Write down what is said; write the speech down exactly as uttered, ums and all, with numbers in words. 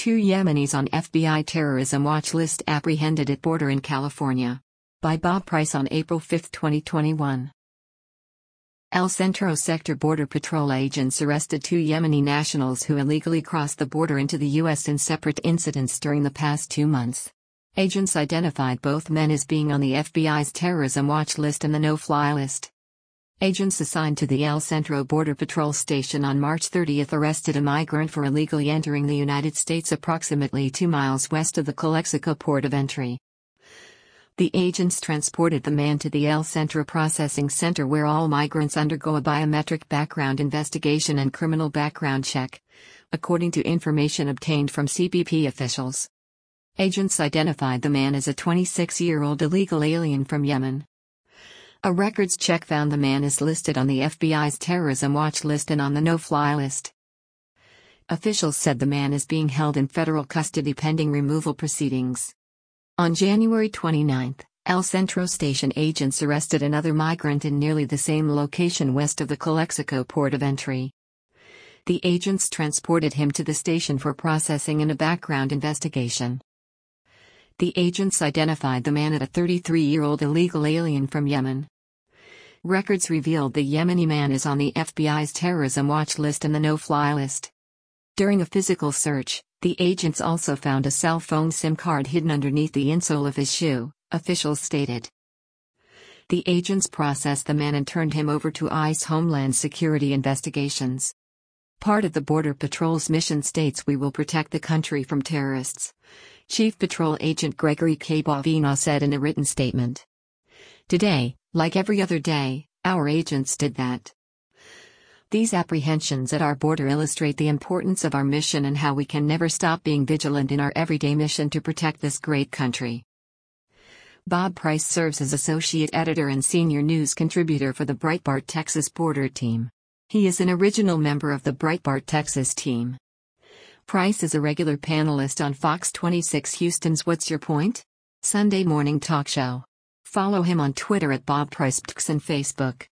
Two Yemenis on F B I terrorism watch list apprehended at border in California. By Bob Price on April fifth, twenty twenty-one. El Centro Sector Border Patrol agents arrested two Yemeni nationals who illegally crossed the border into the U S in separate incidents during the past two months. Agents identified both men as being on the F B I's terrorism watch list and the no-fly list. Agents assigned to the El Centro Border Patrol Station on March thirtieth arrested a migrant for illegally entering the United States approximately two miles west of the Calexico port of entry. The agents transported the man to the El Centro Processing Center, where all migrants undergo a biometric background investigation and criminal background check, according to information obtained from C B P officials. Agents identified the man as a twenty-six-year-old illegal alien from Yemen. A records check found the man is listed on the F B I's terrorism watch list and on the no-fly list. Officials said the man is being held in federal custody pending removal proceedings. On January twenty-ninth, El Centro Station agents arrested another migrant in nearly the same location west of the Calexico port of entry. The agents transported him to the station for processing and a background investigation. The agents identified the man as a thirty-three-year-old illegal alien from Yemen. Records revealed the Yemeni man is on the F B I's terrorism watch list and the no-fly list. During a physical search, the agents also found a cell phone SIM card hidden underneath the insole of his shoe, officials stated. The agents processed the man and turned him over to ICE Homeland Security investigations. Part of the Border Patrol's mission states we will protect the country from terrorists, Chief Patrol Agent Gregory K. Bovino said in a written statement. Today, like every other day, our agents did that. These apprehensions at our border illustrate the importance of our mission and how we can never stop being vigilant in our everyday mission to protect this great country. Bob Price serves as associate editor and senior news contributor for the Breitbart Texas border team. He is an original member of the Breitbart Texas team. Price is a regular panelist on Fox twenty-six Houston's What's Your Point? Sunday morning talk show. Follow him on Twitter at Bob Price and Facebook.